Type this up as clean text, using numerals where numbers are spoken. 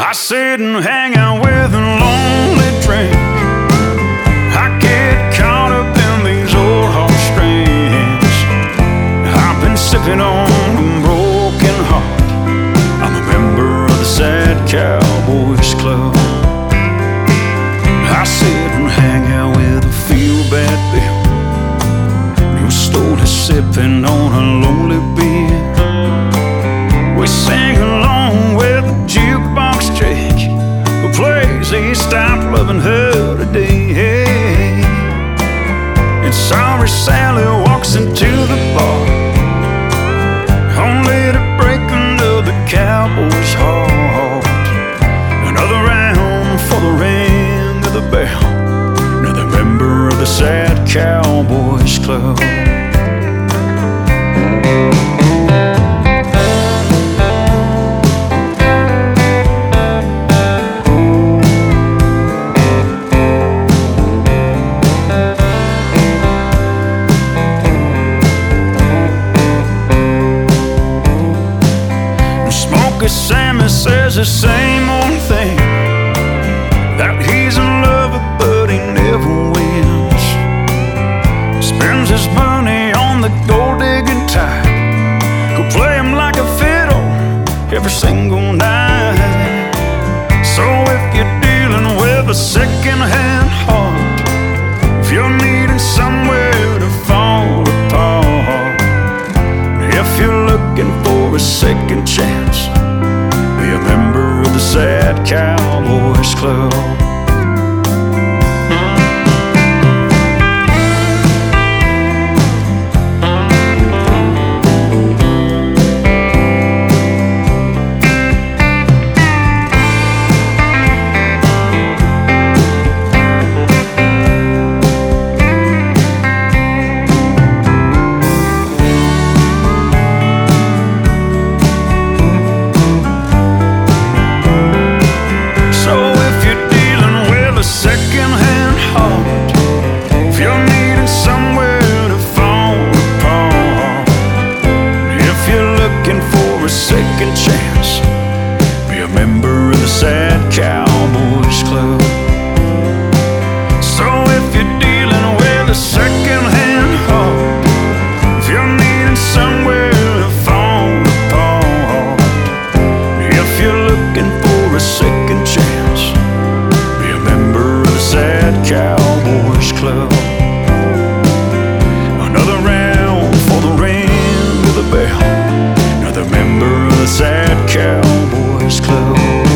I sit and hang out with a lonely drink. I get caught up in these old heartstrings. I've been sipping on a broken heart. I'm a member of the Sad Cowboys Club. I sit and hang out with a feel-bad Bill, who's slowly sipping on a lonely beer. We sing along with the jukebox Jake, who plays He Stopped Loving Her Today. And sorry Sally walks into the bar, only to break another cowboy's heart. Another round for the ring of the bell, another member of the Sad Cowboys Club. Sammy says the same old thing, that he's in love but he never wins. Spends his money on the gold-digging type, who'll play him like a fiddle every single night. So if you're dealing with a second-hand heart, if you're needing somewhere to fall apart, if you're looking for a second chance, be a member of the Sad Cowboys Club. Second chance, be a member of the Sad Cowboys Club. So if you're dealing with a second-hand heart, if you're needing somewhere to fall apart, if you're looking for a second chance, be a member of the Sad Cowboys Club. Another round for the ring of the bell, another member of the Sad Cowboys Club.